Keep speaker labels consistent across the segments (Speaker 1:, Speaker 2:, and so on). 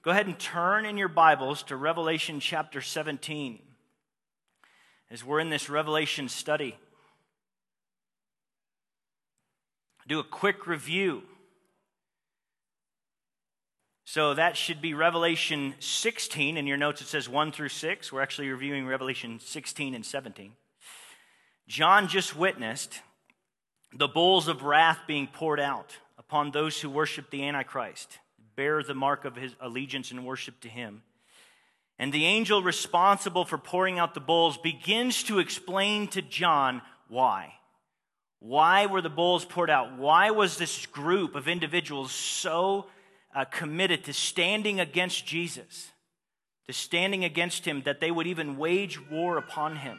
Speaker 1: Go ahead and turn in your Bibles to Revelation chapter 17 as we're in this Revelation study. Do a quick review. So that should be Revelation 16. In your notes it says 1 through 6. We're actually reviewing Revelation 16 and 17. John just witnessed the bowls of wrath being poured out upon those who worship the Antichrist, bear the mark of his allegiance and worship to him. And the angel responsible for pouring out the bowls begins to explain to John why. Why were the bowls poured out? Why was this group of individuals so committed to standing against Jesus, to standing against him, that they would even wage war upon him?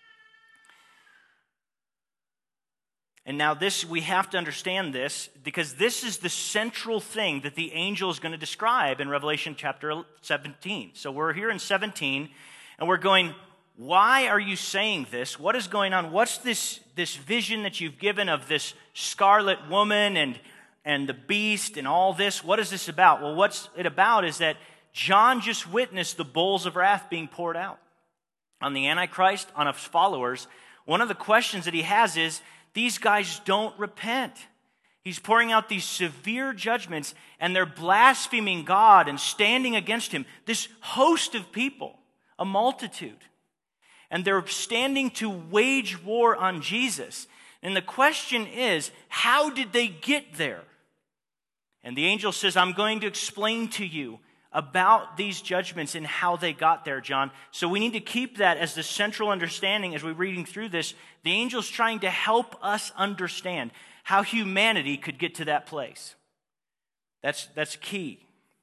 Speaker 1: And now we have to understand this, because this is the central thing that the angel is going to describe in Revelation chapter 17. So we're here in 17, and we're going, why are you saying this? What is going on? What's this vision that you've given of this scarlet woman and the beast and all this? What is this about? Well, what's it about is that John just witnessed the bowls of wrath being poured out on the Antichrist, on his followers. One of the questions that he has is, these guys don't repent. He's pouring out these severe judgments, and they're blaspheming God and standing against him. This host of people, a multitude. And they're standing to wage war on Jesus. And the question is, how did they get there? And the angel says, I'm going to explain to you about these judgments and how they got there, John. So we need to keep that as the central understanding as we're reading through this. The angel's trying to help us understand how humanity could get to that place. That's key.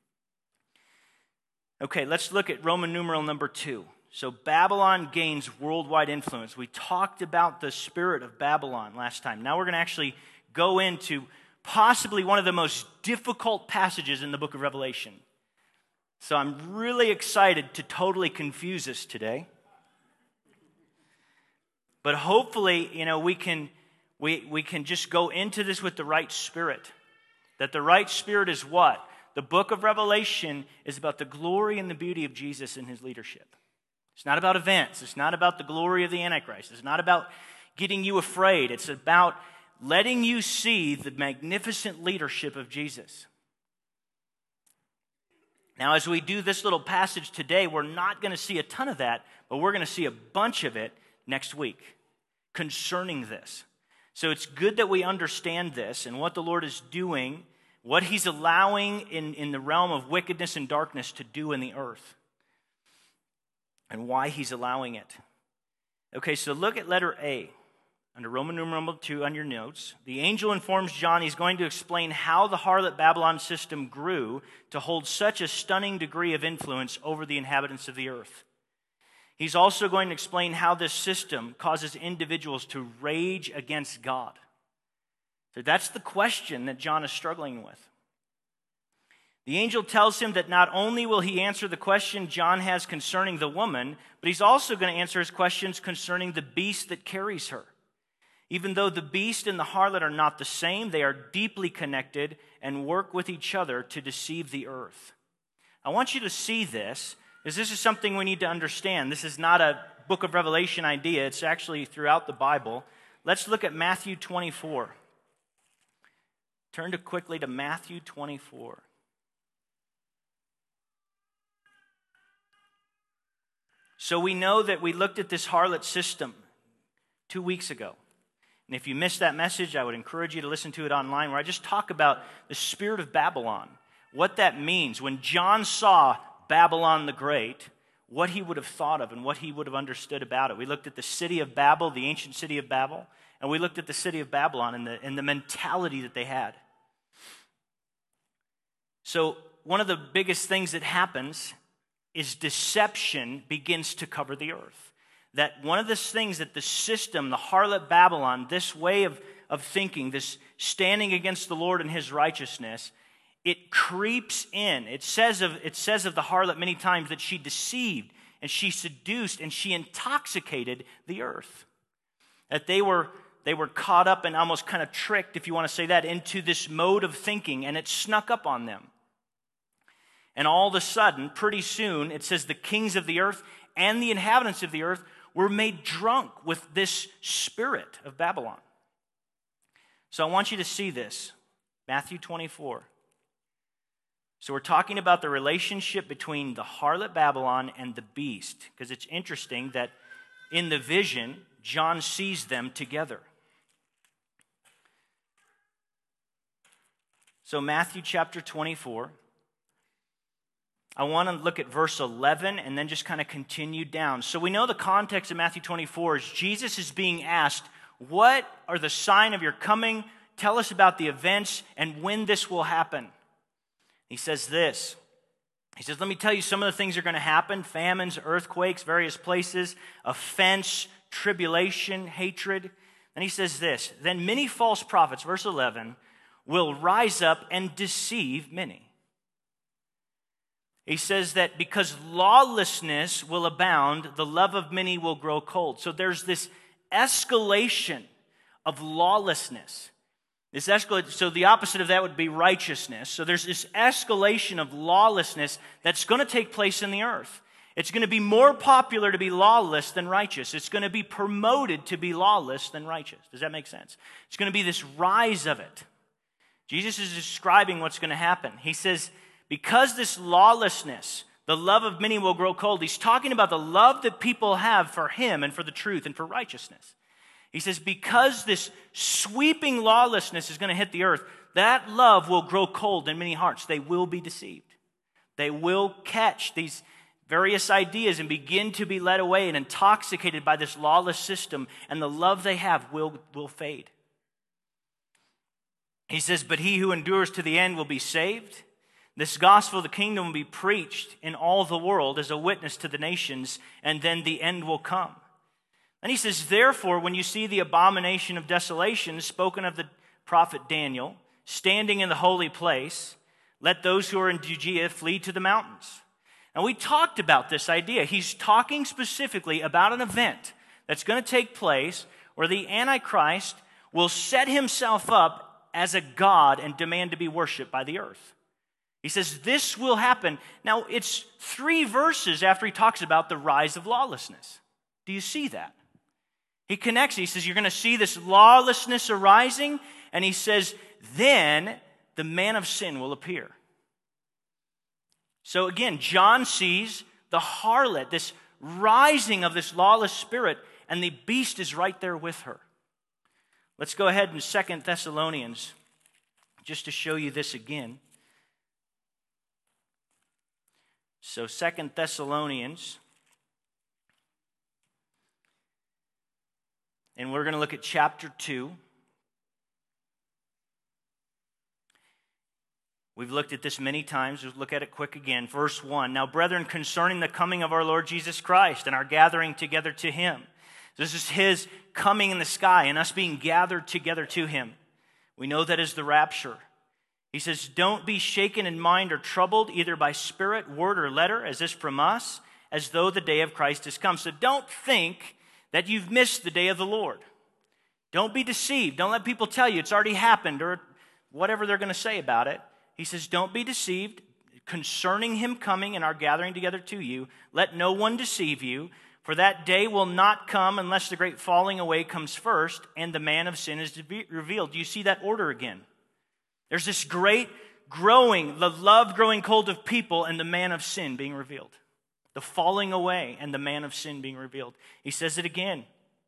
Speaker 1: Okay, let's look at Roman numeral number 2. So Babylon gains worldwide influence. We talked about the spirit of Babylon last time. Now we're going to actually go into possibly one of the most difficult passages in the book of Revelation. So I'm really excited to totally confuse us today. But hopefully, we can just go into this with the right spirit. That the right spirit is what? The book of Revelation is about the glory and the beauty of Jesus and his leadership. It's not about events. It's not about the glory of the Antichrist. It's not about getting you afraid. It's about letting you see the magnificent leadership of Jesus. Now, as we do this little passage today, we're not going to see a ton of that, but we're going to see a bunch of it next week concerning this. So it's good that we understand this and what the Lord is doing, what he's allowing in the realm of wickedness and darkness to do in the earth, and why he's allowing it. Okay, so look at letter A. Under Roman numeral 2 on your notes, the angel informs John he's going to explain how the harlot Babylon system grew to hold such a stunning degree of influence over the inhabitants of the earth. He's also going to explain how this system causes individuals to rage against God. So that's the question that John is struggling with. The angel tells him that not only will he answer the question John has concerning the woman, but he's also going to answer his questions concerning the beast that carries her. Even though the beast and the harlot are not the same, they are deeply connected and work with each other to deceive the earth. I want you to see this, because this is something we need to understand. This is not a book of Revelation idea. It's actually throughout the Bible. Let's look at Matthew 24. Turn quickly to Matthew 24. So we know that we looked at this harlot system 2 weeks ago. And if you missed that message, I would encourage you to listen to it online, where I just talk about the spirit of Babylon, what that means. When John saw Babylon the Great, what he would have thought of and what he would have understood about it. We looked at the city of Babel, the ancient city of Babel, and we looked at the city of Babylon and the mentality that they had. So one of the biggest things that happens is deception begins to cover the earth. That one of the things that the system, the harlot Babylon, this way of thinking, this standing against the Lord and his righteousness, it creeps in. It says of the harlot many times that she deceived and she seduced and she intoxicated the earth. That they were caught up and almost kind of tricked, if you want to say that, into this mode of thinking, and it snuck up on them. And all of a sudden, pretty soon, it says the kings of the earth and the inhabitants of the earth were made drunk with this spirit of Babylon. So I want you to see this. Matthew 24. So we're talking about the relationship between the harlot Babylon and the beast, because it's interesting that in the vision, John sees them together. So Matthew chapter 24. I want to look at verse 11 and then just kind of continue down. So we know the context of Matthew 24 is Jesus is being asked, what are the sign of your coming? Tell us about the events and when this will happen. He says this. He says, let me tell you some of the things that are going to happen. Famines, earthquakes, various places, offense, tribulation, hatred. And he says this, then many false prophets, verse 11, will rise up and deceive many. He says that because lawlessness will abound, the love of many will grow cold. So there's this escalation of lawlessness. So the opposite of that would be righteousness. So there's this escalation of lawlessness that's going to take place in the earth. It's going to be more popular to be lawless than righteous. It's going to be promoted to be lawless than righteous. Does that make sense? It's going to be this rise of it. Jesus is describing what's going to happen. He says, because this lawlessness, the love of many will grow cold. He's talking about the love that people have for him and for the truth and for righteousness. He says, because this sweeping lawlessness is going to hit the earth, that love will grow cold in many hearts. They will be deceived. They will catch these various ideas and begin to be led away and intoxicated by this lawless system, and the love they have will fade. He says, but he who endures to the end will be saved. This gospel of the kingdom will be preached in all the world as a witness to the nations, and then the end will come. And he says, therefore, when you see the abomination of desolation spoken of the prophet Daniel, standing in the holy place, let those who are in Judea flee to the mountains. And we talked about this idea. He's talking specifically about an event that's going to take place where the Antichrist will set himself up as a god and demand to be worshipped by the earth. He says this will happen. Now, it's 3 verses after he talks about the rise of lawlessness. Do you see that? He connects. He says you're going to see this lawlessness arising, and he says then the man of sin will appear. So again, John sees the harlot, this rising of this lawless spirit, and the beast is right there with her. Let's go ahead in 2 Thessalonians, just to show you this again. So 2 Thessalonians, and we're going to look at chapter 2. We've looked at this many times. We'll look at it quick again. Verse 1. Now, brethren, concerning the coming of our Lord Jesus Christ and our gathering together to him. This is his coming in the sky and us being gathered together to him. We know that is the rapture. He says, don't be shaken in mind or troubled either by spirit, word, or letter, as if from us, as though the day of Christ has come. So don't think that you've missed the day of the Lord. Don't be deceived. Don't let people tell you it's already happened or whatever they're going to say about it. He says, don't be deceived concerning him coming and our gathering together to you. Let no one deceive you, for that day will not come unless the great falling away comes first and the man of sin is revealed. Do you see that order again? There's this great growing, the love growing cold of people and the man of sin being revealed. The falling away and the man of sin being revealed. He says it again.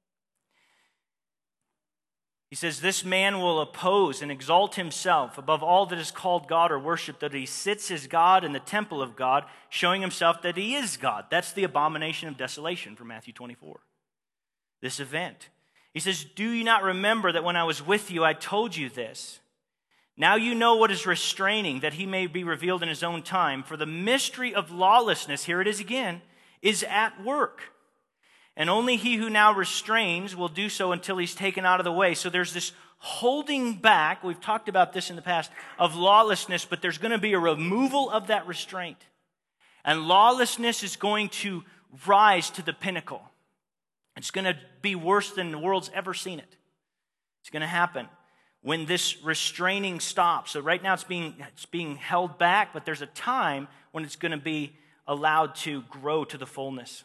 Speaker 1: He says, this man will oppose and exalt himself above all that is called God or worship, that he sits as God in the temple of God, showing himself that he is God. That's the abomination of desolation from Matthew 24. This event. He says, do you not remember that when I was with you, I told you this? Now you know what is restraining, that he may be revealed in his own time. For the mystery of lawlessness, here it is again, is at work. And only he who now restrains will do so until he's taken out of the way. So there's this holding back, we've talked about this in the past, of lawlessness, but there's going to be a removal of that restraint. And lawlessness is going to rise to the pinnacle. It's going to be worse than the world's ever seen it. It's going to happen. when this restraining stops. So right now it's being held back, but there's a time when it's going to be allowed to grow to the fullness.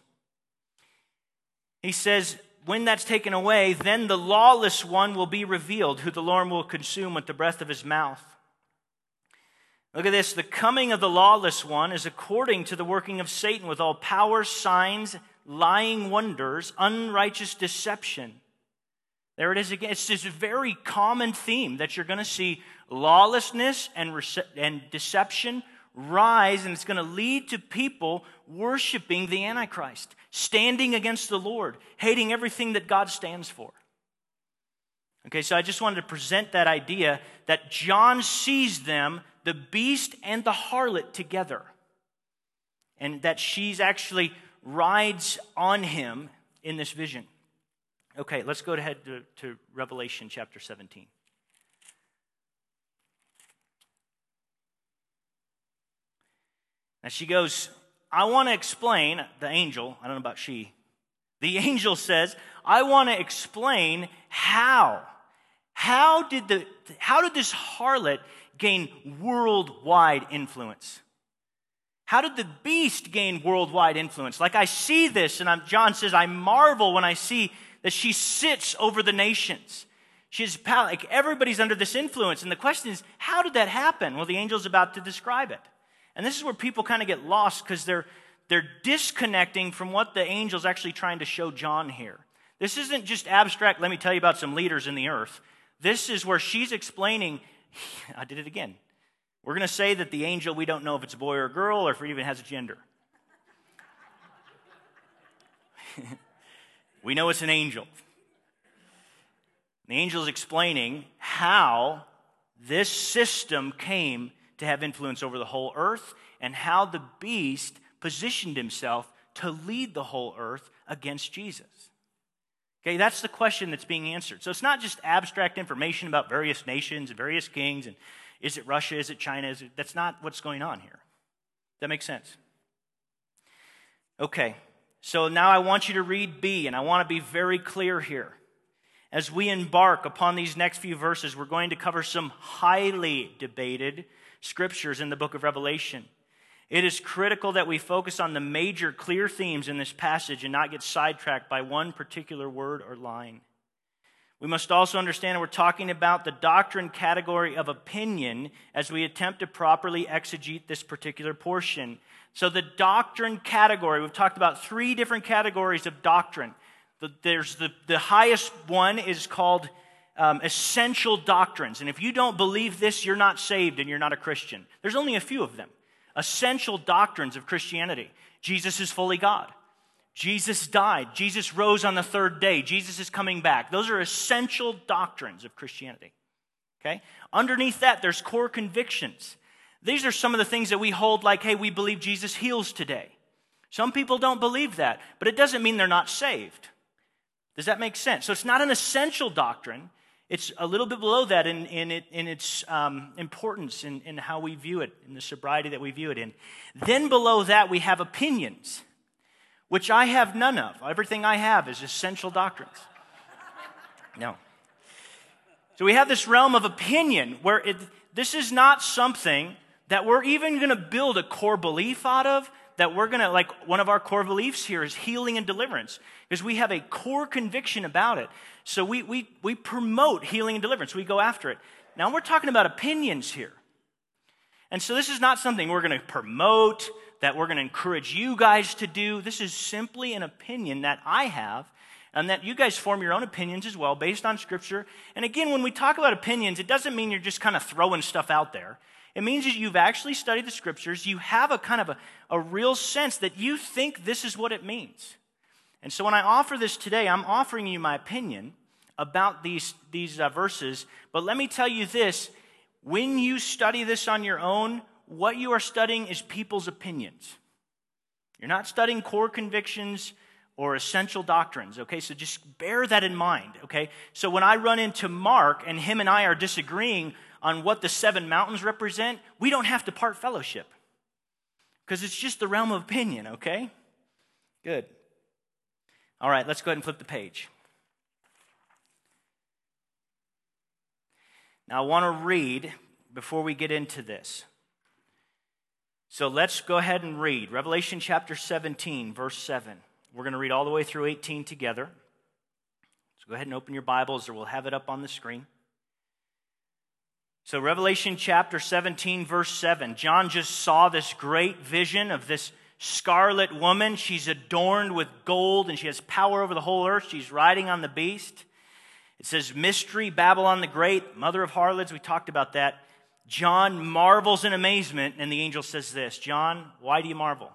Speaker 1: He says, when that's taken away, then the lawless one will be revealed, who the Lord will consume with the breath of his mouth. Look at this. The coming of the lawless one is according to the working of Satan with all power, signs, lying wonders, unrighteous deception. There it is again. It's this very common theme that you're going to see lawlessness and deception rise, and it's going to lead to people worshiping the Antichrist, standing against the Lord, hating everything that God stands for. Okay, so I just wanted to present that idea that John sees them, the beast and the harlot, together, and that she's actually rides on him in this vision. Okay, let's go ahead to Revelation chapter 17. Now she goes, I want to explain, the angel, I don't know about she, the angel says, I want to explain how. How did this harlot gain worldwide influence? How did the beast gain worldwide influence? Like I see this, and John says, I marvel when I see that she sits over the nations. She's power, like everybody's under this influence. And the question is, how did that happen? Well, the angel's about to describe it. And this is where people kind of get lost because they're disconnecting from what the angel's actually trying to show John here. This isn't just abstract, let me tell you about some leaders in the earth. This is where she's explaining, I did it again. We're going to say that the angel, we don't know if it's a boy or a girl or if it even has a gender. We know it's an angel. The angel is explaining how this system came to have influence over the whole earth and how the beast positioned himself to lead the whole earth against Jesus. Okay, that's the question that's being answered. So it's not just abstract information about various nations and various kings and is it Russia, is it China, that's not what's going on here. That makes sense? Okay, so now I want you to read B, and I want to be very clear here. As we embark upon these next few verses, we're going to cover some highly debated scriptures in the book of Revelation. It is critical that we focus on the major clear themes in this passage and not get sidetracked by one particular word or line. We must also understand that we're talking about the doctrine category of opinion as we attempt to properly exegete this particular portion. So the doctrine category, we've talked about 3 different categories of doctrine. There's the highest one is called essential doctrines. And if you don't believe this, you're not saved and you're not a Christian. There's only a few of them. Essential doctrines of Christianity. Jesus is fully God. Jesus died. Jesus rose on the 3rd day. Jesus is coming back. Those are essential doctrines of Christianity. Okay? Underneath that, there's core convictions. These are some of the things that we hold like, hey, we believe Jesus heals today. Some people don't believe that, but it doesn't mean they're not saved. Does that make sense? So it's not an essential doctrine. It's a little bit below that in its importance in how we view it, in the sobriety that we view it in. Then below that, we have opinions, which I have none of. Everything I have is essential doctrines. No. So we have this realm of opinion where this is not something that we're even going to build a core belief out of, that we're going to, like one of our core beliefs here is healing and deliverance, because we have a core conviction about it. So we promote healing and deliverance. We go after it. Now we're talking about opinions here. And so this is not something we're going to promote, that we're going to encourage you guys to do. This is simply an opinion that I have, and that you guys form your own opinions as well based on Scripture. And again, when we talk about opinions, it doesn't mean you're just kind of throwing stuff out there. It means that you've actually studied the Scriptures. You have a kind of a real sense that you think this is what it means. And so when I offer this today, I'm offering you my opinion about these verses. But let me tell you this. When you study this on your own, what you are studying is people's opinions. You're not studying core convictions or essential doctrines, okay? So just bear that in mind, okay? So when I run into Mark and him and I are disagreeing on what the 7 mountains represent, we don't have to part fellowship because it's just the realm of opinion, okay? Good. All right, let's go ahead and flip the page. Now I want to read before we get into this. So let's go ahead and read Revelation chapter 17, verse 7. We're going to read all the way through 18 together. So go ahead and open your Bibles, or we'll have it up on the screen. So Revelation chapter 17, verse 7. John just saw this great vision of this scarlet woman. She's adorned with gold, and she has power over the whole earth. She's riding on the beast. It says, Mystery, Babylon the Great, mother of harlots. We talked about that. John marvels in amazement, and the angel says this, John, why do you marvel?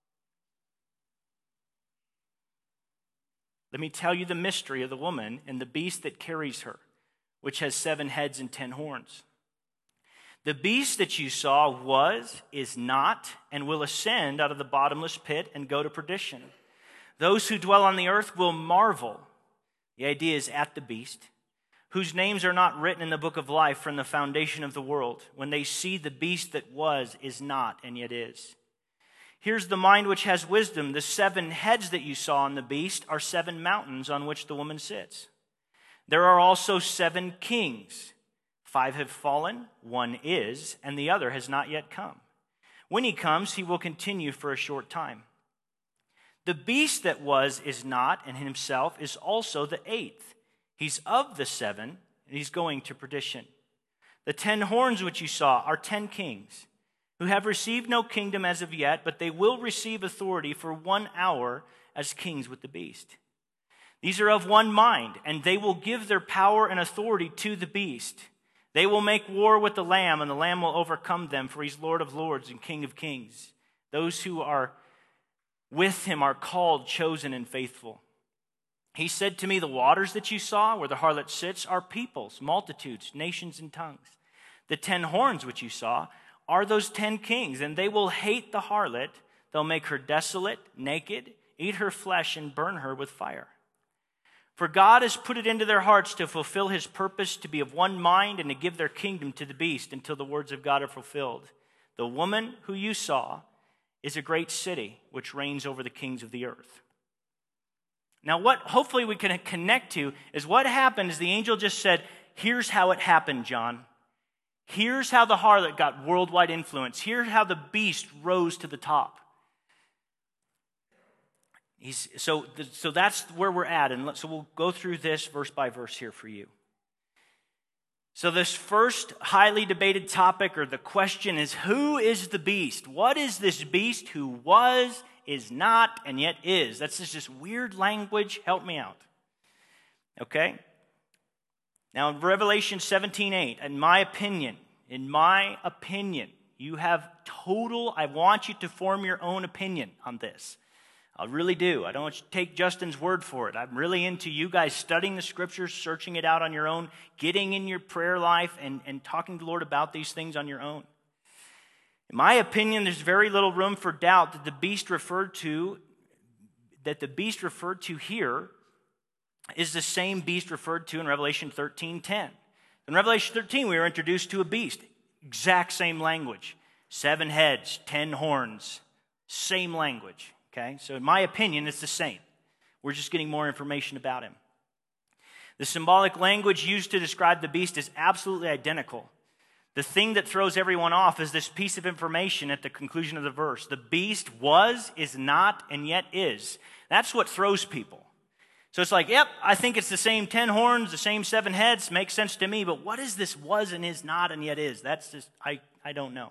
Speaker 1: Let me tell you the mystery of the woman and the beast that carries her, which has 7 heads and 10 horns. The beast that you saw was, is not, and will ascend out of the bottomless pit and go to perdition. Those who dwell on the earth will marvel. The idea is at the beast, whose names are not written in the book of life from the foundation of the world, when they see the beast that was, is not, and yet is. Here's the mind which has wisdom. The 7 heads that you saw on the beast are 7 mountains on which the woman sits. There are also 7 kings. 5 have fallen, 1 is, and the other has not yet come. When he comes, he will continue for a short time. The beast that was, is not, and himself is also the 8th. He's of the 7, and he's going to perdition. The 10 horns which you saw are 10 kings, who have received no kingdom as of yet, but they will receive authority for 1 hour as kings with the beast. These are of one mind, and they will give their power and authority to the beast. They will make war with the Lamb, and the Lamb will overcome them, for he's Lord of lords and King of kings. Those who are with him are called, chosen, and faithful. He said to me, the waters that you saw, where the harlot sits, are peoples, multitudes, nations, and tongues. The 10 horns which you saw are those 10 kings, and they will hate the harlot. They'll make her desolate, naked, eat her flesh, and burn her with fire. For God has put it into their hearts to fulfill his purpose, to be of one mind, and to give their kingdom to the beast until the words of God are fulfilled. The woman who you saw is a great city which reigns over the kings of the earth. Now, what hopefully we can connect to is what happened is the angel just said, here's how it happened, John. Here's how the harlot got worldwide influence. Here's how the beast rose to the top. So that's where we're at, and so we'll go through this verse by verse here for you. So this first highly debated topic, or the question, is who is the beast? What is this beast who was, is not, and yet is? That's just weird language. Help me out. Okay? Now in Revelation 17:8, in my opinion, you have I want you to form your own opinion on this. I really do. I don't want you to take Justin's word for it. I'm really into you guys studying the scriptures, searching it out on your own, getting in your prayer life, and talking to the Lord about these things on your own. In my opinion, there's very little room for doubt that the beast referred to here is the same beast referred to in Revelation 13:10. In Revelation 13, we were introduced to a beast. Exact same language. 7 heads, 10 horns. Same language. Okay, so in my opinion, it's the same. We're just getting more information about him. The symbolic language used to describe the beast is absolutely identical. The thing that throws everyone off is this piece of information at the conclusion of the verse. The beast was, is not, and yet is. That's what throws people. So it's like, yep, I think it's the same 10 horns, the same 7 heads, makes sense to me, but what is this was and is not and yet is? That's just, I don't know.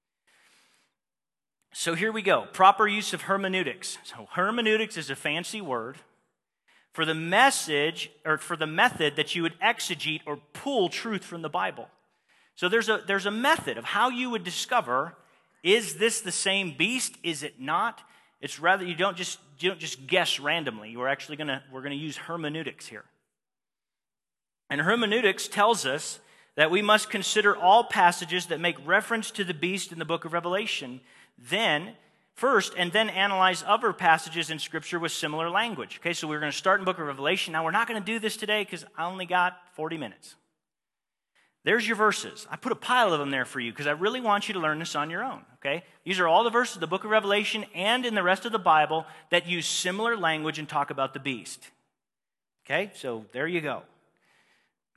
Speaker 1: So here we go. Proper use of hermeneutics. So hermeneutics is a fancy word for the message, or for the method that you would exegete or pull truth from the Bible. So there's a method of how you would discover, is this the same beast? Is it not? It's rather, you don't just guess randomly. We're going to use hermeneutics here. And hermeneutics tells us that we must consider all passages that make reference to the beast in the book of Revelation, then analyze other passages in Scripture with similar language. Okay, so we're going to start in the book of Revelation. Now, we're not going to do this today because I only got 40 minutes. There's your verses. I put a pile of them there for you because I really want you to learn this on your own. Okay, these are all the verses of the book of Revelation and in the rest of the Bible that use similar language and talk about the beast. Okay, so there you go.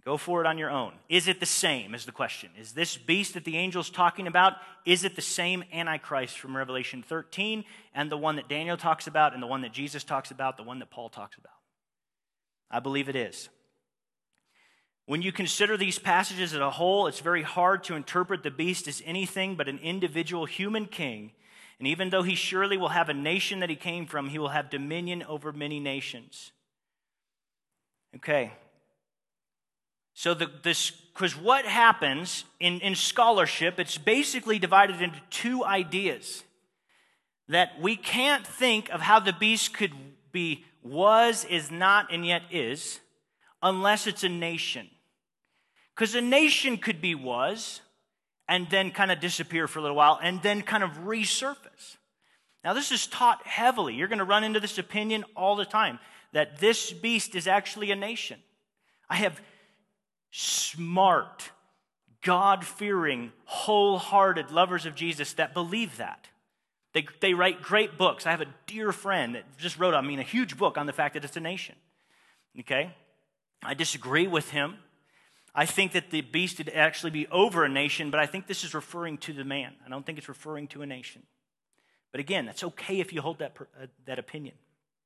Speaker 1: Go for it on your own. Is it the same is the question. Is this beast that the angel's talking about, is it the same Antichrist from Revelation 13 and the one that Daniel talks about and the one that Jesus talks about, the one that Paul talks about? I believe it is. When you consider these passages as a whole, it's very hard to interpret the beast as anything but an individual human king. And even though he surely will have a nation that he came from, he will have dominion over many nations. Okay. So because what happens in scholarship, it's basically divided into two ideas. That we can't think of how the beast could be was, is not, and yet is, unless it's a nation. Because a nation could be was, and then kind of disappear for a little while, and then kind of resurface. Now this is taught heavily. You're going to run into this opinion all the time, that this beast is actually a nation. I have smart, God-fearing, wholehearted lovers of Jesus that believe that. They write great books. I have a dear friend that just wrote, a huge book on the fact that it's a nation. Okay? I disagree with him. I think that the beast would actually be over a nation, but I think this is referring to the man. I don't think it's referring to a nation. But again, that's okay if you hold that opinion.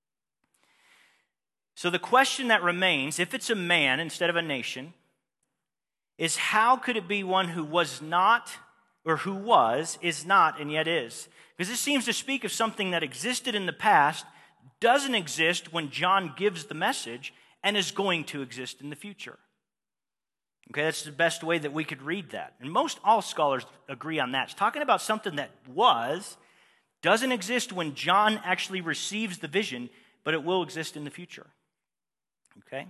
Speaker 1: So the question that remains, if it's a man instead of a nation, is how could it be one who was not, or who was, is not, and yet is? Because this seems to speak of something that existed in the past, doesn't exist when John gives the message, and is going to exist in the future. Okay, that's the best way that we could read that. And all scholars agree on that. It's talking about something that was, doesn't exist when John actually receives the vision, but it will exist in the future. Okay?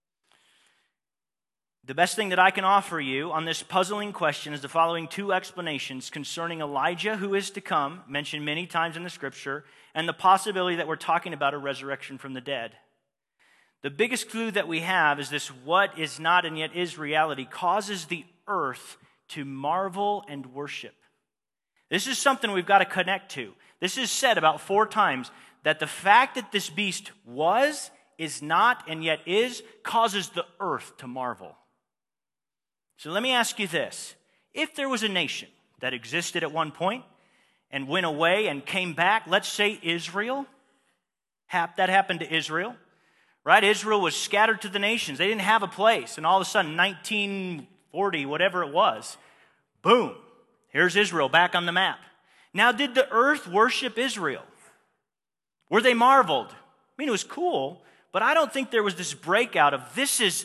Speaker 1: The best thing that I can offer you on this puzzling question is the following two explanations concerning Elijah, who is to come, mentioned many times in the Scripture, and the possibility that we're talking about a resurrection from the dead. The biggest clue that we have is this: what is not and yet is reality causes the earth to marvel and worship. This is something we've got to connect to. This is said about 4 times, that the fact that this beast was, is not, and yet is, causes the earth to marvel. So let me ask you this. If there was a nation that existed at one point and went away and came back, let's say Israel, that happened to Israel. Right? Israel was scattered to the nations. They didn't have a place. And all of a sudden, 1940, whatever it was, boom, here's Israel back on the map. Now, did the earth worship Israel? Were they marveled? It was cool, but I don't think there was this breakout of there's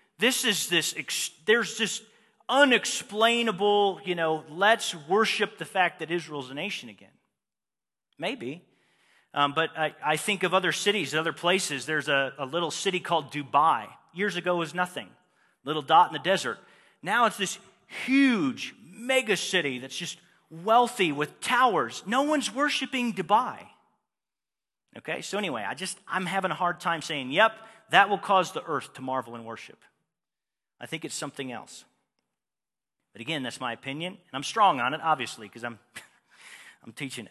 Speaker 1: this unexplainable, let's worship the fact that Israel's a nation again. Maybe. But I think of other cities, other places. There's a little city called Dubai. Years ago it was nothing. Little dot in the desert. Now it's this huge mega city that's just wealthy with towers. No one's worshiping Dubai. Okay, so anyway, I'm having a hard time saying, yep, that will cause the earth to marvel and worship. I think it's something else. But again, that's my opinion. And I'm strong on it, obviously, because I'm teaching it.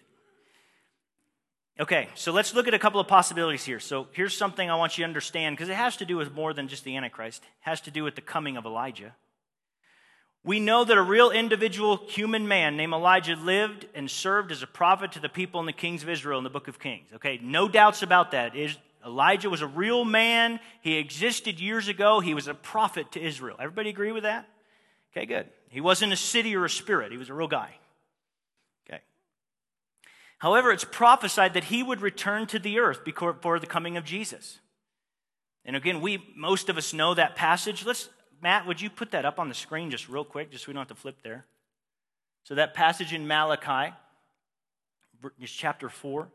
Speaker 1: Okay, so let's look at a couple of possibilities here. So here's something I want you to understand, because it has to do with more than just the Antichrist. It has to do with the coming of Elijah. We know that a real individual human man named Elijah lived and served as a prophet to the people and the kings of Israel in the book of Kings. Okay, no doubts about that. Elijah was a real man. He existed years ago. He was a prophet to Israel. Everybody agree with that? Okay, good. He wasn't a city or a spirit. He was a real guy. Okay. However, it's prophesied that he would return to the earth before the coming of Jesus. And again, most of us know that passage. Matt, would you put that up on the screen just real quick, just so we don't have to flip there? So that passage in Malachi, is chapter 4.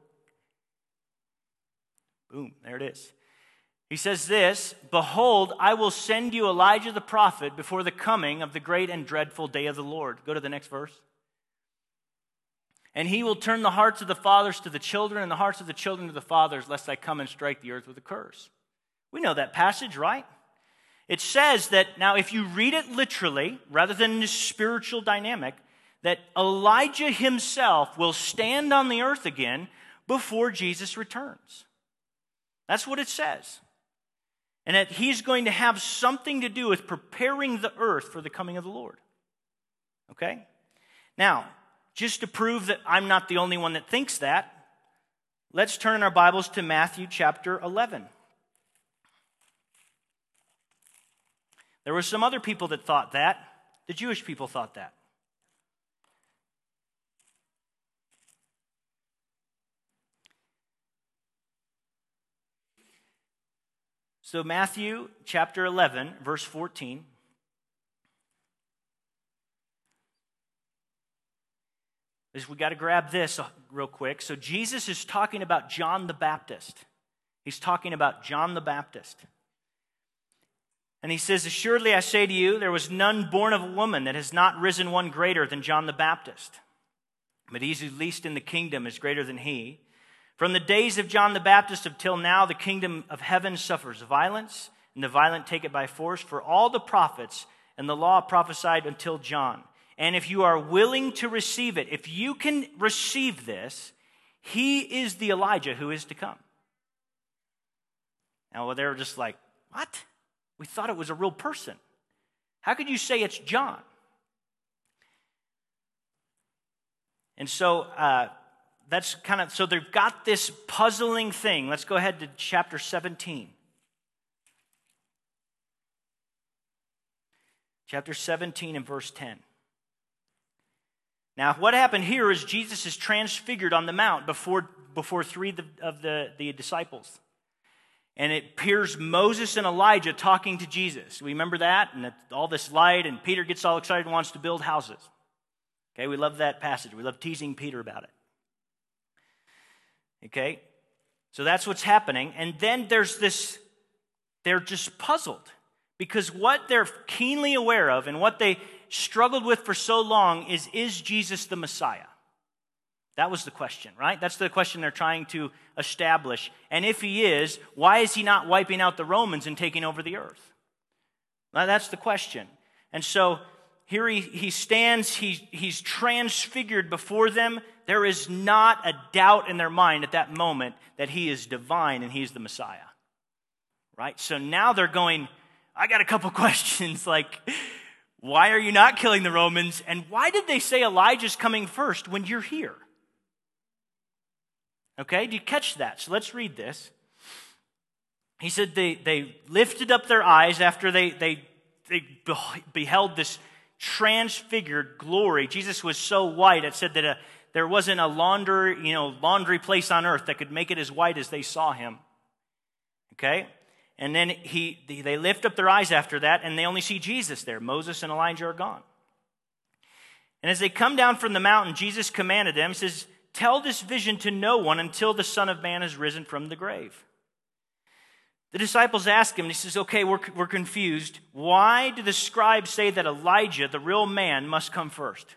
Speaker 1: Boom, there it is. He says this, "Behold, I will send you Elijah the prophet before the coming of the great and dreadful day of the Lord." Go to the next verse. "And he will turn the hearts of the fathers to the children and the hearts of the children to the fathers, lest I come and strike the earth with a curse." We know that passage, right? It says that, now if you read it literally, rather than this spiritual dynamic, that Elijah himself will stand on the earth again before Jesus returns. That's what it says. and that he's going to have something to do with preparing the earth for the coming of the Lord. Okay? Now, just to prove that I'm not the only one that thinks that, let's turn in our Bibles to Matthew chapter 11. There were some other people that thought that. The Jewish people thought that. So Matthew chapter 11, verse 14. We got to grab this real quick. So Jesus is talking about John the Baptist. He's talking about John the Baptist. And he says, "Assuredly I say to you, there was none born of a woman that has not risen one greater than John the Baptist. But he who's least in the kingdom is greater than he. From the days of John the Baptist until now, the kingdom of heaven suffers violence, and the violent take it by force. For all the prophets and the law prophesied until John. And if you are willing to receive it, if you can receive this, he is the Elijah who is to come." Now, well, they were just like, what? We thought it was a real person. How could you say it's John? And so that's kind of, so they've got this puzzling thing. Let's go ahead to chapter 17. Chapter 17 and verse 10. Now, what happened here is Jesus is transfigured on the mount before three of the disciples. And it appears Moses and Elijah talking to Jesus. Remember that? And all this light, and Peter gets all excited and wants to build houses. Okay, we love that passage. We love teasing Peter about it. Okay, so that's what's happening. And then there's this, they're just puzzled. Because what they're keenly aware of and what they struggled with for so long is Jesus the Messiah? That was the question, right? That's the question they're trying to establish. And if he is, why is he not wiping out the Romans and taking over the earth? Now, that's the question. And so here he stands, he's transfigured before them. There is not a doubt in their mind at that moment that he is divine and he's the Messiah. Right? So now they're going, I got a couple questions like, why are you not killing the Romans? And why did they say Elijah's coming first when you're here? Okay, do you catch that? So let's read this. He said they lifted up their eyes after they beheld this transfigured glory. Jesus was so white, it said that there wasn't a laundry place on earth that could make it as white as they saw him. Okay? And then they lift up their eyes after that, and they only see Jesus there. Moses and Elijah are gone. And as they come down from the mountain, Jesus commanded them, he says, "Tell this vision to no one until the Son of Man is risen from the grave." The disciples ask him, and he says, okay, we're confused. Why do the scribes say that Elijah, the real man, must come first?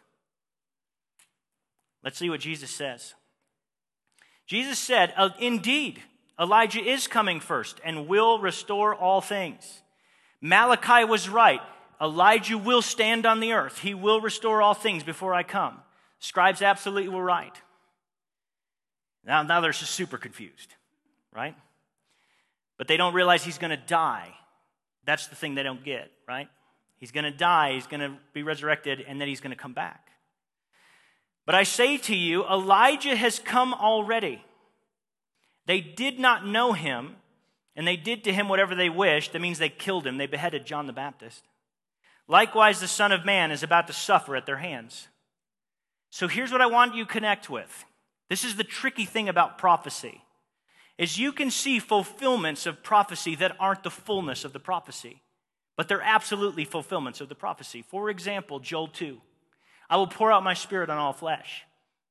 Speaker 1: Let's see what Jesus says. Jesus said, "Indeed, Elijah is coming first and will restore all things. Malachi was right. Elijah will stand on the earth. He will restore all things before I come." Scribes absolutely were right. Now they're just super confused, right? But they don't realize he's going to die. That's the thing they don't get, right? He's going to die, he's going to be resurrected, and then he's going to come back. "But I say to you, Elijah has come already. They did not know him, and they did to him whatever they wished." That means they killed him. They beheaded John the Baptist. "Likewise, the Son of Man is about to suffer at their hands." So here's what I want you to connect with. This is the tricky thing about prophecy, is you can see fulfillments of prophecy that aren't the fullness of the prophecy, but they're absolutely fulfillments of the prophecy. For example, Joel 2, "I will pour out my spirit on all flesh."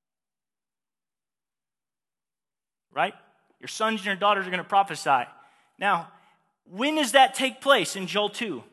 Speaker 1: Right? Your sons and your daughters are going to prophesy. Now, when does that take place in Joel 2?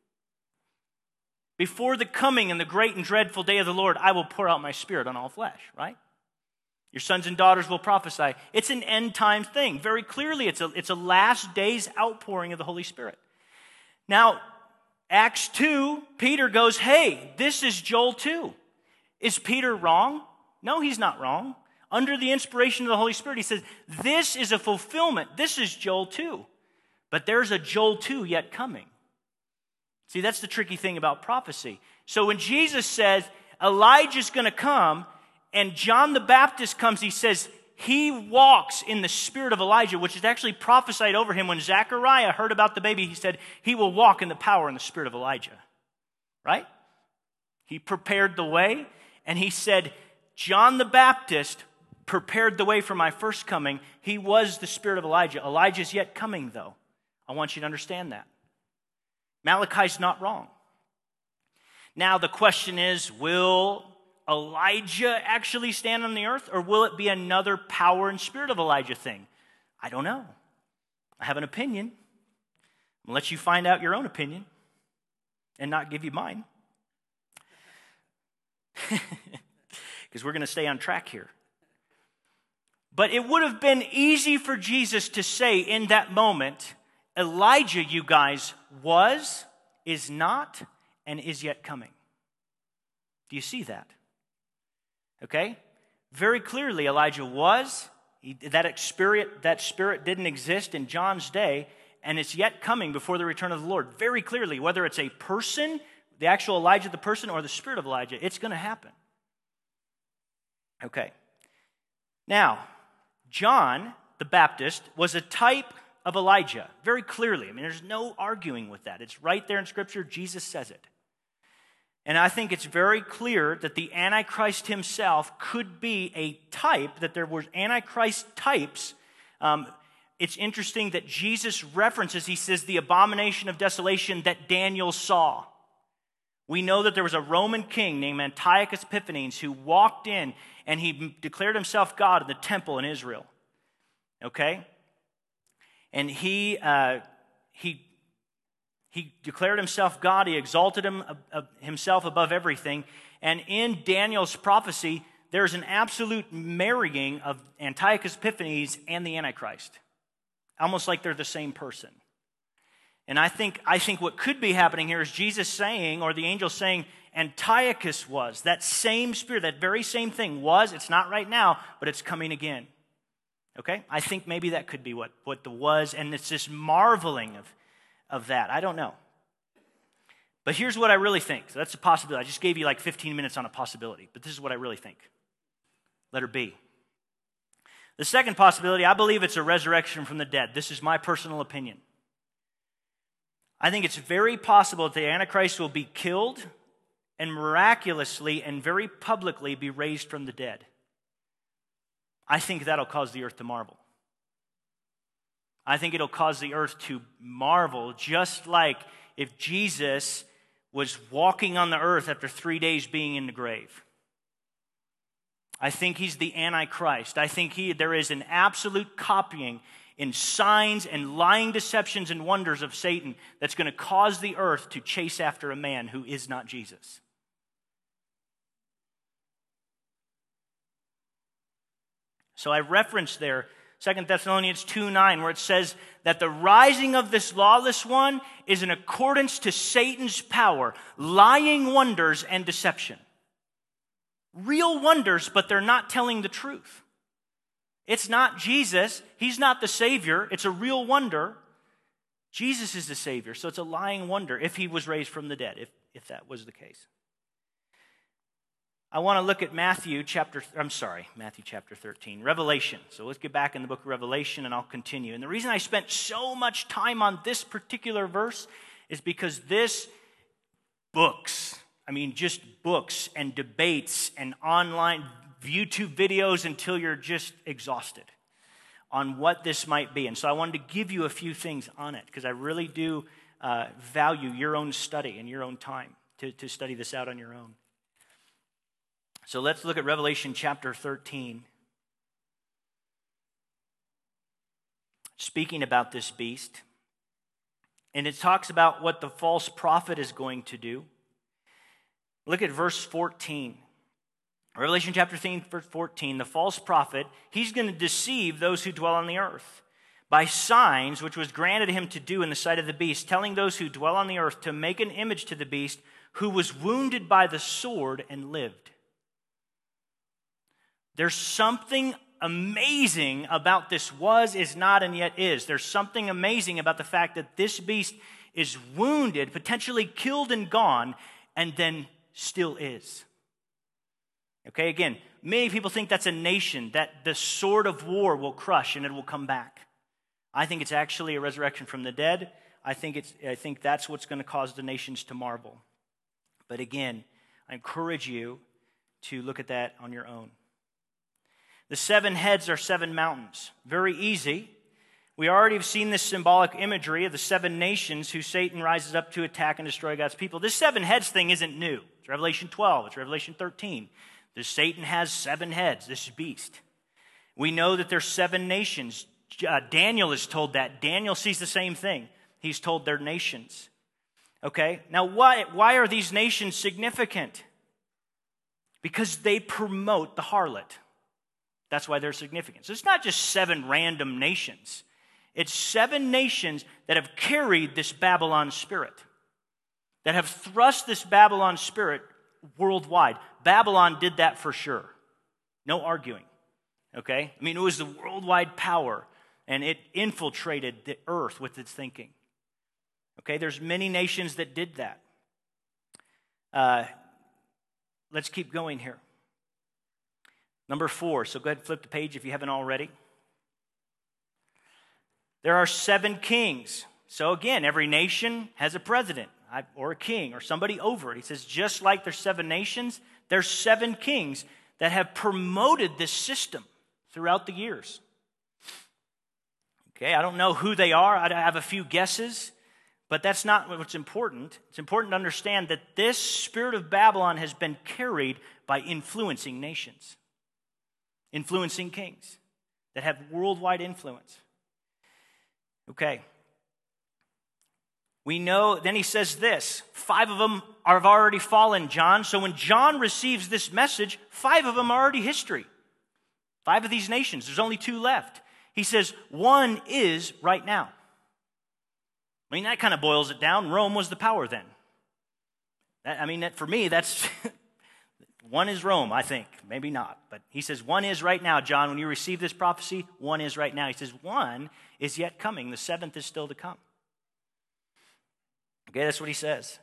Speaker 1: Before the coming and the great and dreadful day of the Lord, I will pour out my spirit on all flesh, right? Your sons and daughters will prophesy. It's an end time thing. Very clearly, it's a last days outpouring of the Holy Spirit. Now, Acts 2, Peter goes, hey, this is Joel 2. Is Peter wrong? No, he's not wrong. Under the inspiration of the Holy Spirit, he says, this is a fulfillment. This is Joel 2. But there's a Joel 2 yet coming. See, that's the tricky thing about prophecy. So when Jesus says Elijah's going to come, and John the Baptist comes, he says he walks in the spirit of Elijah, which is actually prophesied over him. When Zechariah heard about the baby, he said he will walk in the power and the spirit of Elijah. Right? He prepared the way, and he said, John the Baptist prepared the way for my first coming. He was the spirit of Elijah. Elijah's yet coming, though. I want you to understand that. Malachi's not wrong. Now the question is, will Elijah actually stand on the earth, or will it be another power and spirit of Elijah thing? I don't know. I have an opinion. I'm going to let you find out your own opinion and not give you mine. Because we're going to stay on track here. But it would have been easy for Jesus to say in that moment, Elijah, you guys, was, is not, and is yet coming. Do you see that? Okay? Very clearly, Elijah was. That spirit didn't exist in John's day, and it's yet coming before the return of the Lord. Very clearly, whether it's a person, the actual Elijah the person, or the spirit of Elijah, it's going to happen. Okay. Now, John the Baptist was a type of Elijah, very clearly. I mean, there's no arguing with that. It's right there in Scripture. Jesus says it. And I think it's very clear that the Antichrist himself could be a type, that there were Antichrist types. It's interesting that Jesus references, he says, the abomination of desolation that Daniel saw. We know that there was a Roman king named Antiochus Epiphanes who walked in and he declared himself God in the temple in Israel. Okay? And he declared himself God. He exalted himself above everything. And in Daniel's prophecy, there's an absolute marrying of Antiochus Epiphanes and the Antichrist. Almost like they're the same person. And I think what could be happening here is Jesus saying, or the angel saying, Antiochus was. That same spirit, that very same thing was. It's not right now, but it's coming again. Okay? I think maybe that could be what the was, and it's this marveling of that. I don't know. But here's what I really think. So that's a possibility. I just gave you like 15 minutes on a possibility, but this is what I really think. Letter B. The second possibility, I believe it's a resurrection from the dead. This is my personal opinion. I think it's very possible that the Antichrist will be killed and miraculously and very publicly be raised from the dead. I think that'll cause the earth to marvel. I think it'll cause the earth to marvel, just like if Jesus was walking on the earth after 3 days being in the grave. I think he's the Antichrist. I think there is an absolute copying in signs and lying deceptions and wonders of Satan that's going to cause the earth to chase after a man who is not Jesus. So I referenced there 2 Thessalonians 2:9, where it says that the rising of this lawless one is in accordance to Satan's power, lying wonders and deception. Real wonders, but they're not telling the truth. It's not Jesus. He's not the Savior. It's a real wonder. Jesus is the Savior, so it's a lying wonder if he was raised from the dead, if that was the case. I want to look at Matthew chapter 13, Revelation. So let's get back in the book of Revelation and I'll continue. And the reason I spent so much time on this particular verse is because this just books and debates and online YouTube videos until you're just exhausted on what this might be. And so I wanted to give you a few things on it because I really do value your own study and your own time to study this out on your own. So let's look at Revelation chapter 13. Speaking about this beast. And it talks about what the false prophet is going to do. Look at verse 14. Revelation chapter 13, verse 14. The false prophet, he's going to deceive those who dwell on the earth by signs which was granted him to do in the sight of the beast, telling those who dwell on the earth to make an image to the beast who was wounded by the sword and lived. There's something amazing about this was, is not, and yet is. There's something amazing about the fact that this beast is wounded, potentially killed and gone, and then still is. Okay, again, many people think that's a nation that the sword of war will crush and it will come back. I think it's actually a resurrection from the dead. I think that's what's going to cause the nations to marvel. But again, I encourage you to look at that on your own. The 7 heads are 7 mountains. Very easy. We already have seen this symbolic imagery of the 7 nations who Satan rises up to attack and destroy God's people. This 7 heads thing isn't new. It's Revelation 12. It's Revelation 13. Satan has 7 heads, this beast. We know that there's 7 nations. Daniel is told that. Daniel sees the same thing. He's told they're nations. Okay? Now, why are these nations significant? Because they promote the harlot. That's why they're significant. So it's not just 7 random nations. It's 7 nations that have carried this Babylon spirit, that have thrust this Babylon spirit worldwide. Babylon did that for sure. No arguing. Okay? I mean, it was the worldwide power, and it infiltrated the earth with its thinking. Okay? There's many nations that did that. Let's keep going here. Number 4. So go ahead and flip the page if you haven't already. There are 7 kings. So again, every nation has a president or a king or somebody over it. He says, just like there's 7 nations, there's 7 kings that have promoted this system throughout the years. Okay, I don't know who they are. I have a few guesses, but that's not what's important. It's important to understand that this spirit of Babylon has been carried by influencing nations, influencing kings that have worldwide influence. Okay. We know, then he says this, 5 of them have already fallen, John. So when John receives this message, 5 of them are already history. 5 of these nations, there's only 2 left. He says, 1 is right now. I mean, that kind of boils it down. Rome was the power then. For me, that's 1 is Rome, I think. Maybe not. But he says 1 is right now, John. When you receive this prophecy, 1 is right now. He says 1 is yet coming. The 7th is still to come. Okay, that's what he says.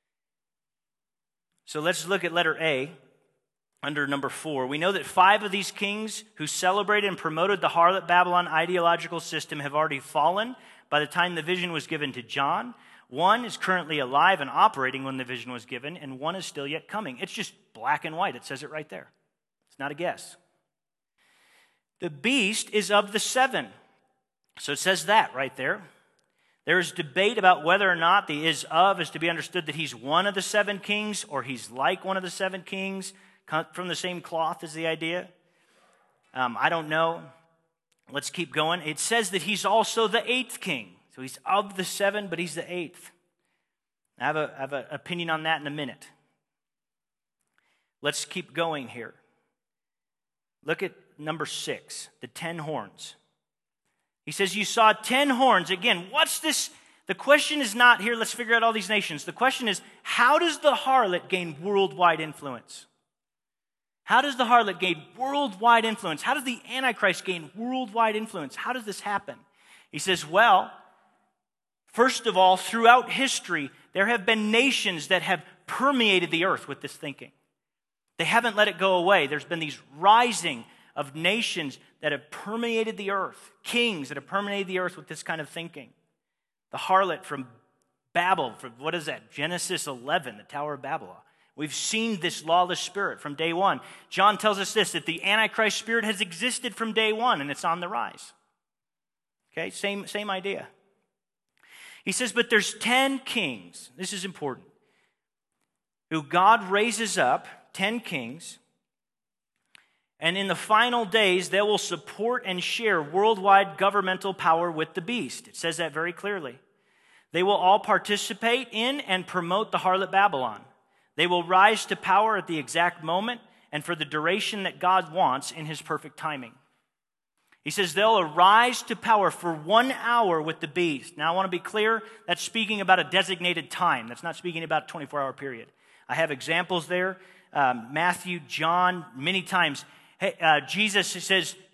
Speaker 1: So let's look at letter A under number 4. We know that 5 of these kings who celebrated and promoted the harlot Babylon ideological system have already fallen by the time the vision was given to John. 1 is currently alive and operating when the vision was given, and 1 is still yet coming. It's just black and white. It says it right there. It's not a guess. The beast is of the 7. So it says that right there. There is debate about whether or not the is to be understood that he's one of the 7 kings or he's like one of the 7 kings, cut from the same cloth is the idea. I don't know. Let's keep going. It says that he's also the 8th king. So he's of the 7, but he's the 8th. I have an opinion on that in a minute. Let's keep going here. Look at number 6, the 10 horns. He says, you saw 10 horns. Again, what's this? The question is not here, let's figure out all these nations. The question is, how does the harlot gain worldwide influence? How does the harlot gain worldwide influence? How does the Antichrist gain worldwide influence? How does this happen? He says, well, first of all, throughout history, there have been nations that have permeated the earth with this thinking. They haven't let it go away. There's been these rising of nations that have permeated the earth, kings that have permeated the earth with this kind of thinking. The harlot from Babel, from what is that? Genesis 11, the Tower of Babel. We've seen this lawless spirit from day one. John tells us this, that the Antichrist spirit has existed from day one and it's on the rise. Okay, same idea. He says, but there's 10 kings, this is important, who God raises up, 10 kings, and in the final days, they will support and share worldwide governmental power with the beast. It says that very clearly. They will all participate in and promote the harlot Babylon. They will rise to power at the exact moment and for the duration that God wants in his perfect timing. He says they'll arise to power for 1 hour with the beast. Now, I want to be clear, that's speaking about a designated time. That's not speaking about a 24-hour period. I have examples there. Matthew, John, many times. Jesus says,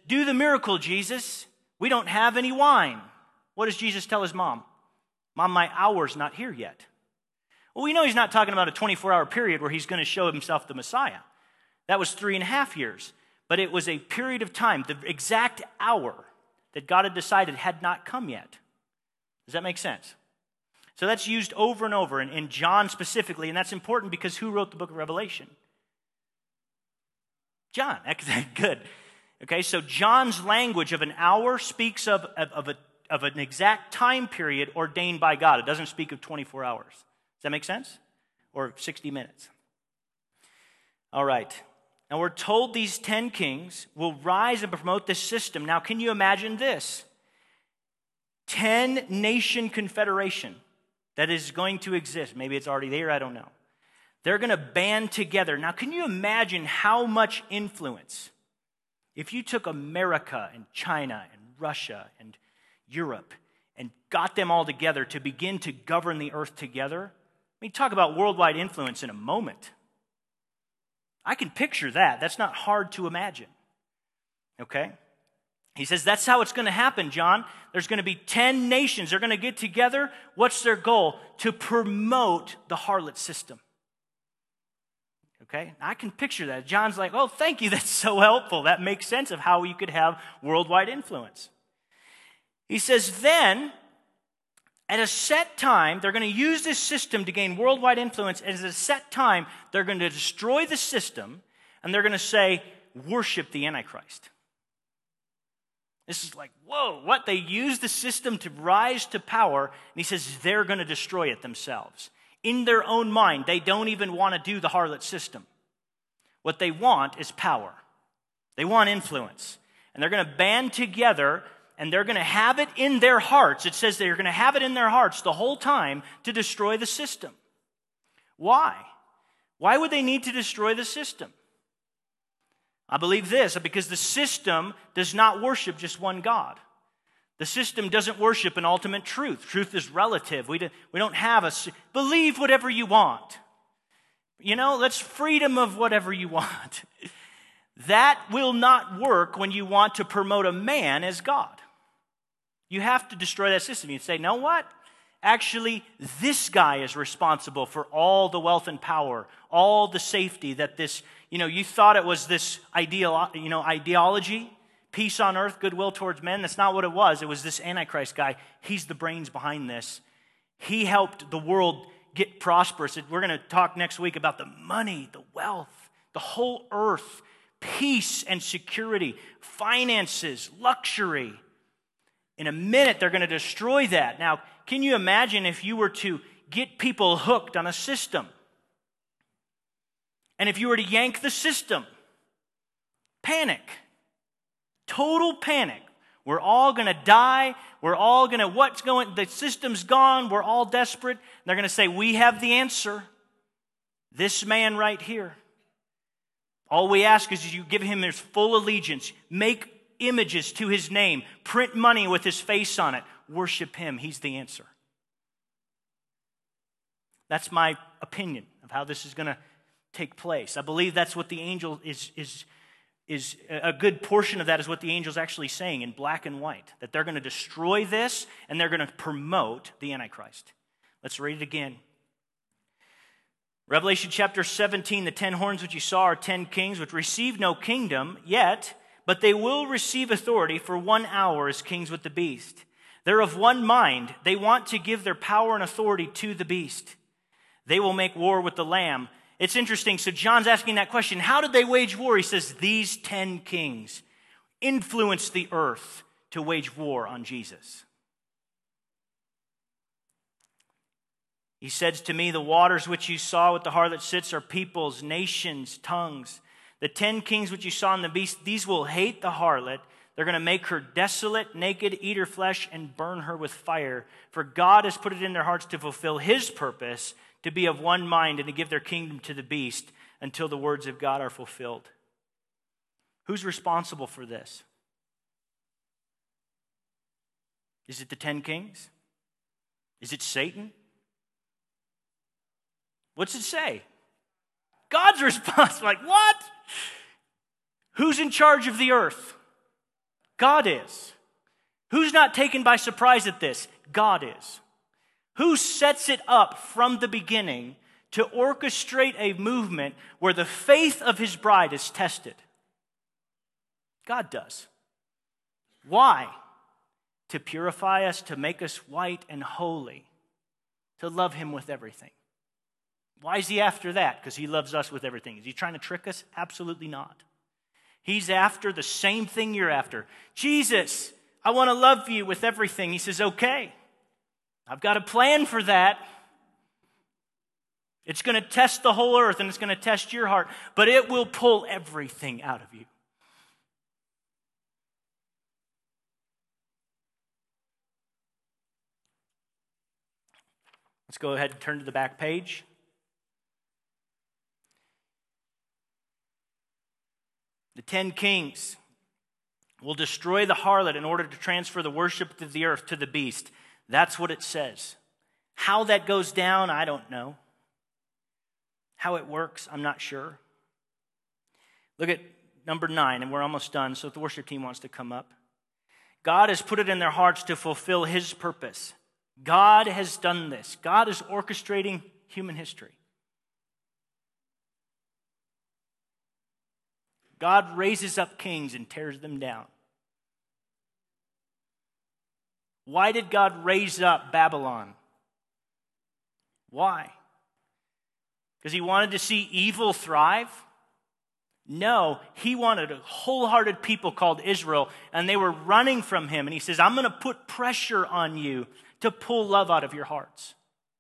Speaker 1: "Do the miracle, Jesus. We don't have any wine." What does Jesus tell his mom? "Mom, my hour's not here yet." Well, we know he's not talking about a 24-hour period where he's going to show himself the Messiah. That was 3.5 years. But it was a period of time, the exact hour that God had decided had not come yet. Does that make sense? So that's used over and over in John specifically, and that's important because who wrote the book of Revelation? John. Good. Okay, so John's language of an hour speaks of an exact time period ordained by God. It doesn't speak of 24 hours. Does that make sense? Or 60 minutes. All right. Now we're told these 10 kings will rise and promote this system. Now can you imagine this? 10-nation confederation that is going to exist. Maybe it's already there, I don't know. They're going to band together. Now can you imagine how much influence? If you took America and China and Russia and Europe and got them all together to begin to govern the earth together, I mean, talk about worldwide influence in a moment. I can picture that. That's not hard to imagine. Okay? He says, that's how it's going to happen, John. There's going to be 10 nations. They're going to get together. What's their goal? To promote the harlot system. Okay? I can picture that. John's like, oh, thank you. That's so helpful. That makes sense of how you could have worldwide influence. He says, then, at a set time, they're going to use this system to gain worldwide influence. At a set time, they're going to destroy the system, and they're going to say, worship the Antichrist. This is like, whoa, what? They use the system to rise to power, and he says they're going to destroy it themselves. In their own mind, they don't even want to do the harlot system. What they want is power. They want influence. And they're going to band together, and they're going to have it in their hearts. It says they're going to have it in their hearts the whole time to destroy the system. Why? Why would they need to destroy the system? I believe this, because the system does not worship just one God. The system doesn't worship an ultimate truth. Truth is relative. We don't have a... Believe whatever you want. You know, let's freedom of whatever you want. That will not work when you want to promote a man as God. You have to destroy that system. You say, know what? Actually, this guy is responsible for all the wealth and power, all the safety that this, you thought it was this ideology, peace on earth, goodwill towards men. That's not what it was. It was this Antichrist guy. He's the brains behind this. He helped the world get prosperous. We're going to talk next week about the money, the wealth, the whole earth, peace and security, finances, luxury. In a minute, they're going to destroy that. Now, can you imagine if you were to get people hooked on a system? And if you were to yank the system? Panic. Total panic. We're all going to die. We're all going to, the system's gone. We're all desperate. And they're going to say, we have the answer. This man right here. All we ask is you give him his full allegiance. Make images to his name. Print money with his face on it. Worship him. He's the answer. That's my opinion of how this is going to take place. I believe that's what the angel is a good portion of that is what the angel's actually saying in black and white. That they're going to destroy this and they're going to promote the Antichrist. Let's read it again. Revelation chapter 17, the 10 horns which you saw are 10 kings which receive no kingdom yet, but they will receive authority for 1 hour as kings with the beast. They're of one mind. They want to give their power and authority to the beast. They will make war with the Lamb. It's interesting. So John's asking that question. How did they wage war? He says, these 10 kings influenced the earth to wage war on Jesus. He says to me, the waters which you saw with the harlot sits are peoples, nations, tongues. The 10 kings which you saw in the beast, these will hate the harlot. They're going to make her desolate, naked, eat her flesh, and burn her with fire. For God has put it in their hearts to fulfill his purpose, to be of one mind and to give their kingdom to the beast until the words of God are fulfilled. Who's responsible for this? Is it the 10 kings? Is it Satan? What's it say? God's responsible. Like, what? Who's in charge of the earth? God is. Who's not taken by surprise at this? God is. Who sets it up from the beginning to orchestrate a movement where the faith of his bride is tested? God does. Why? To purify us, to make us white and holy, to love him with everything. Why is he after that? Because he loves us with everything. Is he trying to trick us? Absolutely not. He's after the same thing you're after. Jesus, I want to love you with everything. He says, okay, I've got a plan for that. It's going to test the whole earth and it's going to test your heart, but it will pull everything out of you. Let's go ahead and turn to the back page. The 10 kings will destroy the harlot in order to transfer the worship of the earth to the beast. That's what it says. How that goes down, I don't know. How it works, I'm not sure. Look at number 9, and we're almost done, so if the worship team wants to come up. God has put it in their hearts to fulfill his purpose. God has done this. God is orchestrating human history. God raises up kings and tears them down. Why did God raise up Babylon? Why? Because he wanted to see evil thrive? No, he wanted a wholehearted people called Israel, and they were running from him. And he says, I'm going to put pressure on you to pull love out of your hearts.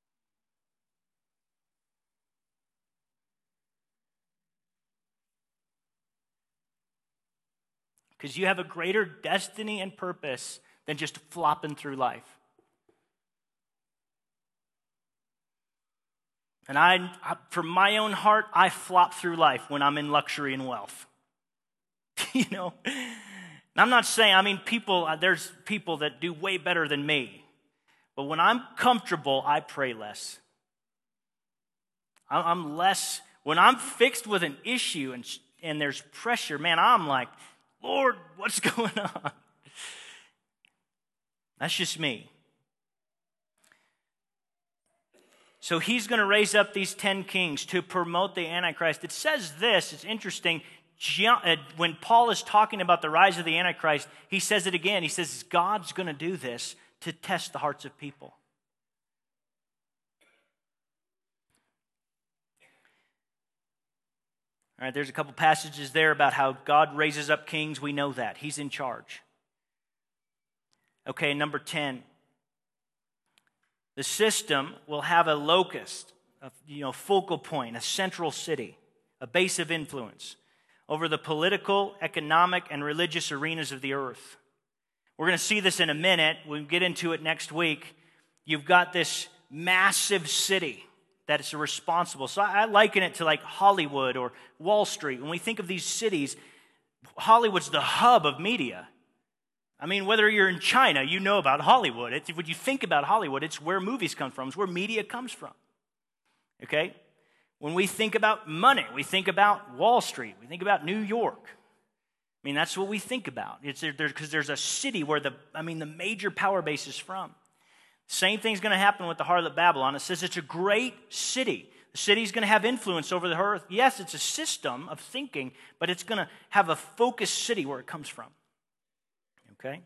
Speaker 1: Because you have a greater destiny and purpose than just flopping through life. And I, for my own heart, I flop through life when I'm in luxury and wealth. You know? And I'm not saying, there's people that do way better than me. But when I'm comfortable, I pray less. I'm less, when I'm fixed with an issue and there's pressure, man, I'm like, Lord, what's going on? That's just me. So he's going to raise up these 10 kings to promote the Antichrist. It says this, it's interesting, when Paul is talking about the rise of the Antichrist, he says it again. He says God's going to do this to test the hearts of people. All right, there's a couple passages there about how God raises up kings. We know that. He's in charge. Okay, number 10. The system will have a locus, a focal point, a central city, a base of influence over the political, economic, and religious arenas of the earth. We're going to see this in a minute. We'll get into it next week. You've got this massive city that is responsible. So I liken it to like Hollywood or Wall Street. When we think of these cities, Hollywood's the hub of media. I mean, whether you're in China, you know about Hollywood. When you think about Hollywood, it's where movies come from. It's where media comes from. Okay? When we think about money, we think about Wall Street. We think about New York. I mean, that's what we think about. It's because there's a city where the major power base is from. Same thing's going to happen with the harlot Babylon. It says it's a great city. The city's going to have influence over the earth. Yes, it's a system of thinking, but it's going to have a focused city where it comes from. Okay?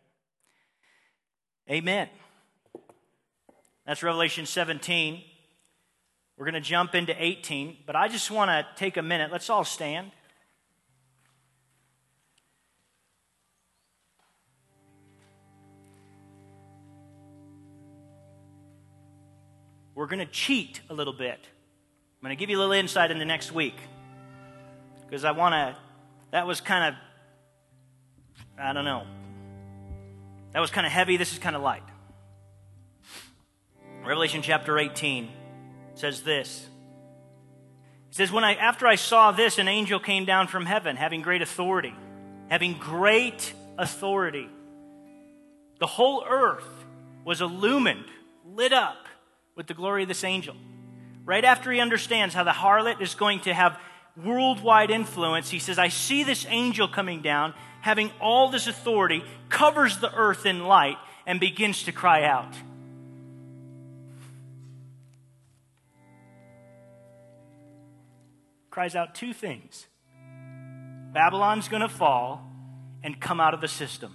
Speaker 1: Amen. That's Revelation 17. We're going to jump into 18, but I just want to take a minute. Let's all stand. We're going to cheat a little bit. I'm going to give you a little insight into next week. Because that was kind of, I don't know. That was kind of heavy. This is kind of light. Revelation chapter 18 says this. It says, after I saw this, an angel came down from heaven, having great authority. Having great authority. The whole earth was illumined, lit up with the glory of this angel. Right after he understands how the harlot is going to have worldwide influence. He says, I see this angel coming down, having all this authority, covers the earth in light, and begins to cry out. Cries out two things. Babylon's going to fall and come out of the system.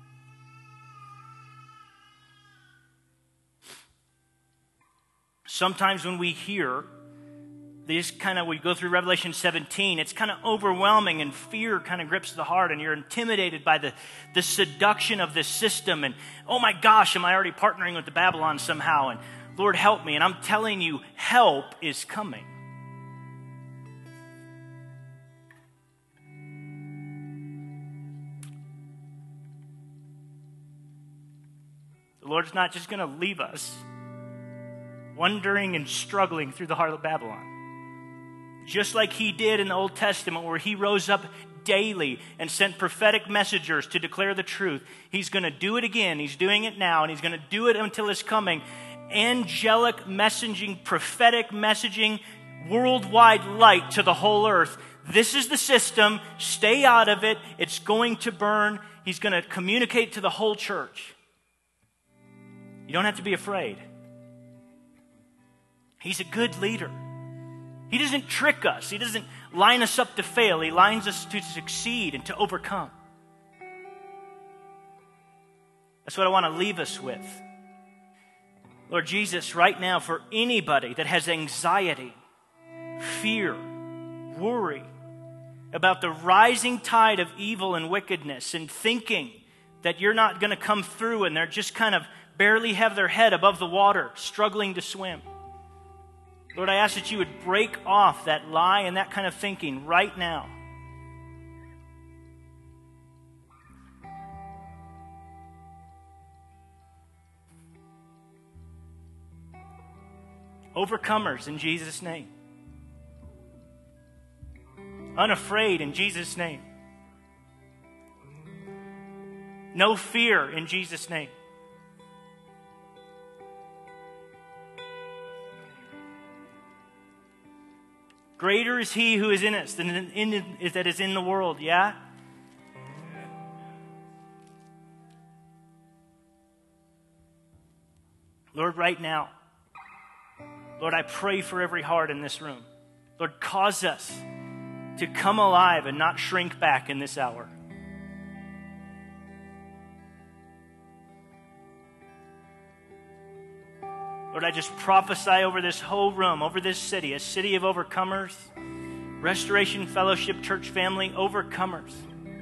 Speaker 1: Sometimes when we hear these we go through Revelation 17, it's kind of overwhelming and fear kind of grips the heart and you're intimidated by the seduction of this system and, oh my gosh, am I already partnering with the Babylon somehow? And Lord, help me. And I'm telling you, help is coming. The Lord's not just going to leave us wandering and struggling through the heart of Babylon. Just like he did in the Old Testament where he rose up daily and sent prophetic messengers to declare the truth. He's going to do it again. He's doing it now and he's going to do it until his coming. Angelic messaging, prophetic messaging, worldwide light to the whole earth. This is the system. Stay out of it. It's going to burn. He's going to communicate to the whole church. You don't have to be afraid. He's a good leader. He doesn't trick us. He doesn't line us up to fail. He lines us to succeed and to overcome. That's what I want to leave us with. Lord Jesus, right now, for anybody that has anxiety, fear, worry about the rising tide of evil and wickedness and thinking that you're not going to come through and they're just kind of barely have their head above the water, struggling to swim. Lord, I ask that you would break off that lie and that kind of thinking right now. Overcomers in Jesus' name. Unafraid in Jesus' name. No fear in Jesus' name. Greater is he who is in us than that is in the world, yeah? Lord, right now, Lord, I pray for every heart in this room. Lord, cause us to come alive and not shrink back in this hour. Lord, I just prophesy over this whole room, over this city, a city of overcomers, Restoration Fellowship Church family, overcomers.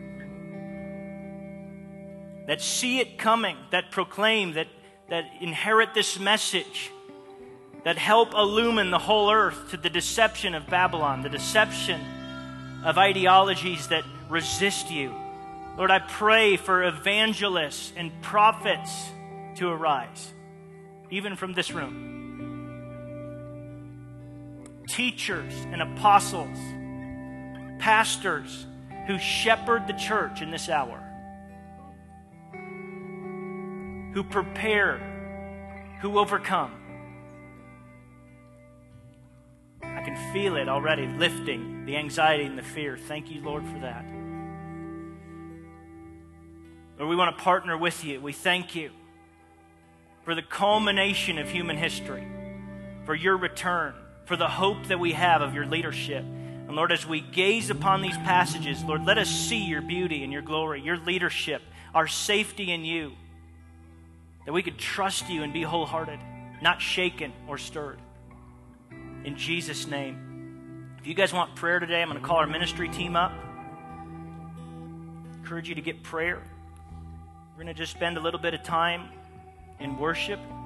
Speaker 1: That see it coming, that proclaim, that inherit this message, that help illumine the whole earth to the deception of Babylon, the deception of ideologies that resist you. Lord, I pray for evangelists and prophets to arise. Even from this room. Teachers and apostles, pastors who shepherd the church in this hour. Who prepare, who overcome. I can feel it already lifting the anxiety and the fear. Thank you, Lord, for that. Lord, we want to partner with you. We thank you for the culmination of human history, for your return, for the hope that we have of your leadership. And Lord, as we gaze upon these passages, Lord, let us see your beauty and your glory, your leadership, our safety in you, that we could trust you and be wholehearted, not shaken or stirred. In Jesus' name. If you guys want prayer today, I'm going to call our ministry team up. I encourage you to get prayer. We're going to just spend a little bit of time in worship.